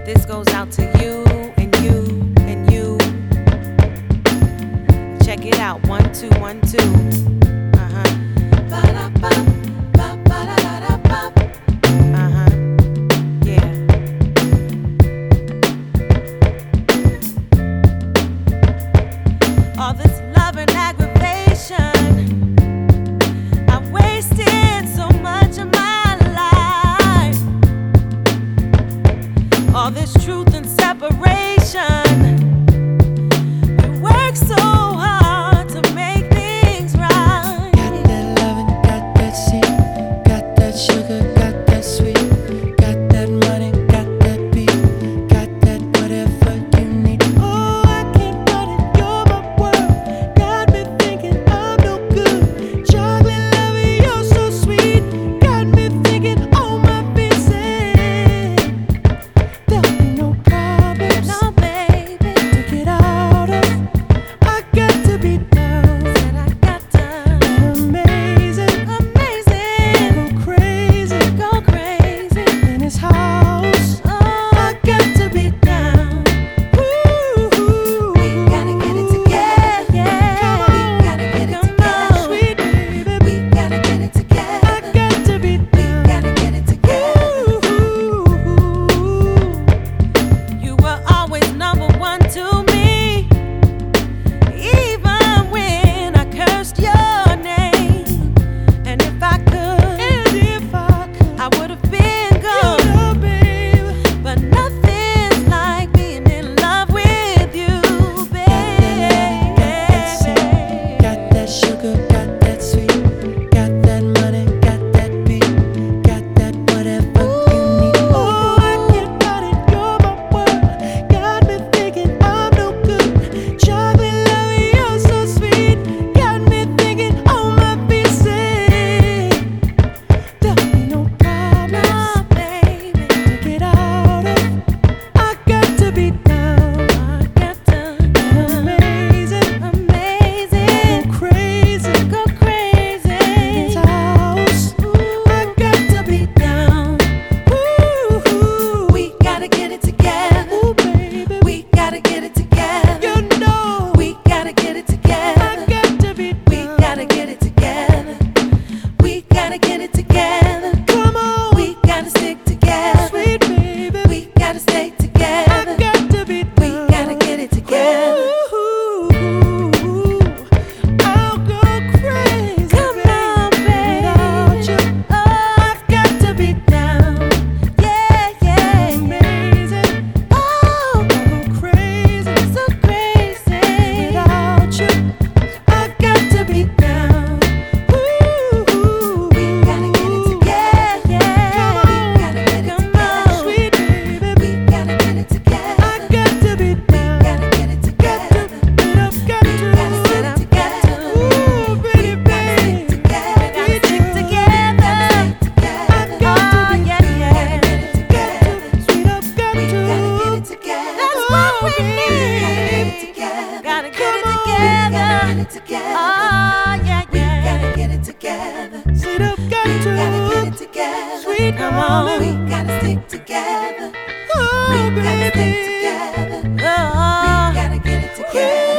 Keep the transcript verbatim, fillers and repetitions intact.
This goes out to you and you and you. Check it out, one, two, one, two. Uh-huh. Uh-huh. Yeah. All this love and aggravation, I've wasted so much of my life. All this truth and separation, we work so hard to make things right. Got that loving, got that seed, got that sugar, got that sweet, got that money, got that beat, got that whatever you need. Oh, I can't cut it, you're my world. Got me thinking I'm no good. Chocolate loving, you're so sweet. Got me thinking, oh my vincent, there'll be no problems, No, baby, to get out of. I got to be down. said I got to. Amazing, Amazing, go crazy go crazy. in his house. Oh, I got to be down. Ooh, we gotta get it together. Come on, We gotta get it come together. on, sweet baby. We gotta get it I together. got to be We down. gotta get it together. Ooh, You were always number one to me, even when I cursed your name. And if I could, and if I could, I would have been you gone. know, babe, But nothing's like being in love with you, baby. got that sugar, got that sweet, got that money, got that beat, got that whatever you need. Oh, I can't cut it, you're my world. Got me thinking I'm no good. Chocolate loving, you're so sweet. Got me thinking, oh my vincent, there'll be no problems, No, baby, to get out of. I got to be down. I got to. Amazing, Amazing, go crazy go crazy. in his house. I got to be down. Ooh, We gotta get it together. ooh, baby, We gotta get it together. you know We gotta get it I together. got to be down. We gotta get it together. We gotta get it together. Come on, We gotta stick together. sweet baby, We gotta stay I together. got to be down. We gotta get it together. Ooh, I'll go crazy, Come on, baby. without you. Oh, I've got to be down. yeah, yeah. Amazing, Oh, I'll go crazy so crazy. without you. I got to be down. Ooh, We gotta get it together. Come We on, gotta get it come together. on, sweet baby. We gotta get it I together. got to be down. Gotta get it Got to, together. but I've got We gotta get it to. together. Ooh, pretty Stick baby. together. Gotta stick together. I've got to Oh, be yeah, down. yeah. Gotta get it together. Sweet, I've got We to. gotta get it together. That's Oh, what we baby. need. Gotta get it together. Gotta get it Come on. together. Gotta get it together. Oh, yeah, We yeah. gotta get it together. Sweet, I've got We to. gotta get it together. Sweet, Come on. We darling. gotta stick together. Oh, We gotta baby. stick together. Oh. We gotta get it together.